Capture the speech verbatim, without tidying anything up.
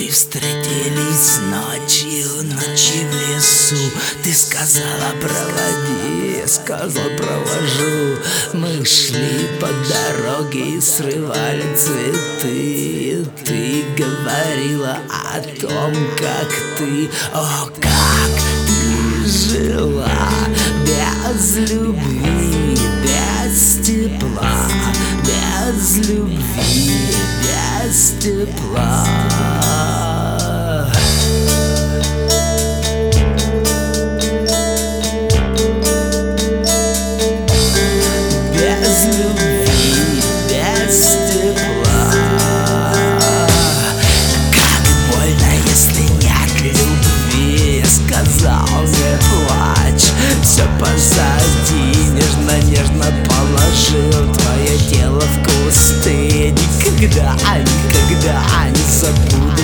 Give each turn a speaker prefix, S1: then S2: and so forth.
S1: Мы встретились ночью, ночью в лесу. Ты сказала проводи, я сказал провожу. Мы шли по дороге и срывали цветы. Ты говорила о том, как ты, о, как ты жила без любви, без тепла, без любви, без тепла. Без любви, без тепла. Как больно, если нет любви. Я сказал, не плачь, все позади. Нежно-нежно положил твое тело в кусты. Никогда, никогда не забуду